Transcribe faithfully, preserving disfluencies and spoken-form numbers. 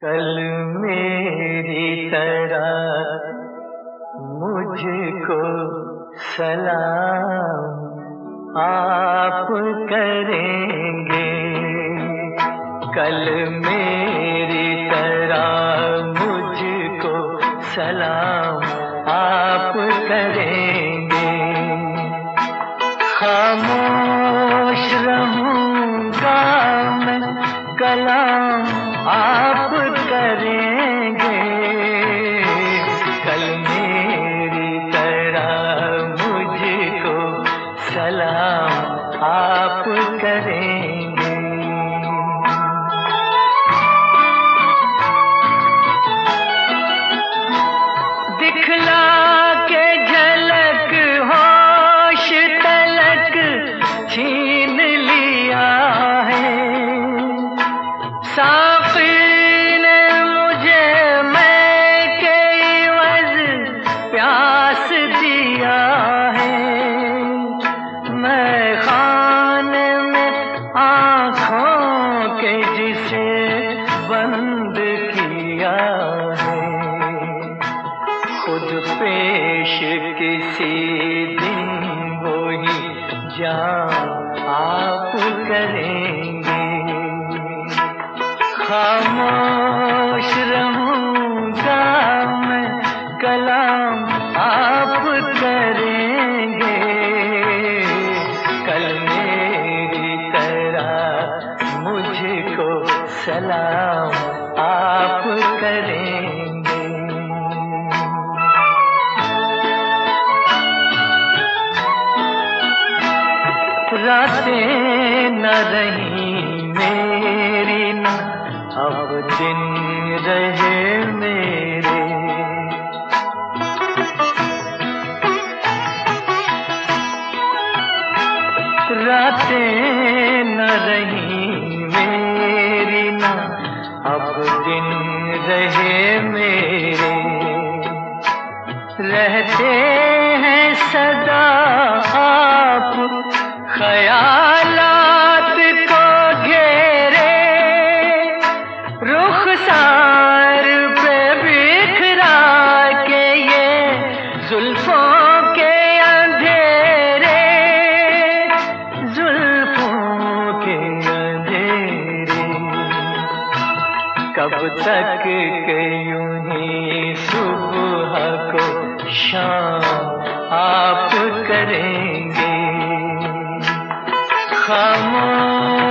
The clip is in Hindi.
कल मेरी तरह मुझको सलाम आप करेंगे। कल मेरी तरह मुझको सलाम आप करेंगे। खामोश रहूंगा मैं, कलाम आप करेंगे। कल मेरी तरह मुझको सलाम आप करेंगे। दिखला के झलक होश तलक छीन लिया है। साक़ी ने मुझे मैं के इवज़ प्यास दिया है। मैं खाने में आँखों के जिसे बंद किया है। खुद पेश किसी दिन वही जान आप करेंगे। खामोश रहूंगा मैं, कलाम आप करेंगे। कल मेरी तरह मुझको सलाम आप करेंगे। रातें न रही मेरी न अब दिन रहे मेरे। रातें न रही मेरी न अब दिन रहे मेरे। रहते हैं सदा आप ख्यालात को घेरे। रुखसार पे बिखरा के ये जुल्फों के अंधेरे। जुल्फों के अंधेरे कब तक के यूं ही सुबह को शाम आप करेंगे। खामोश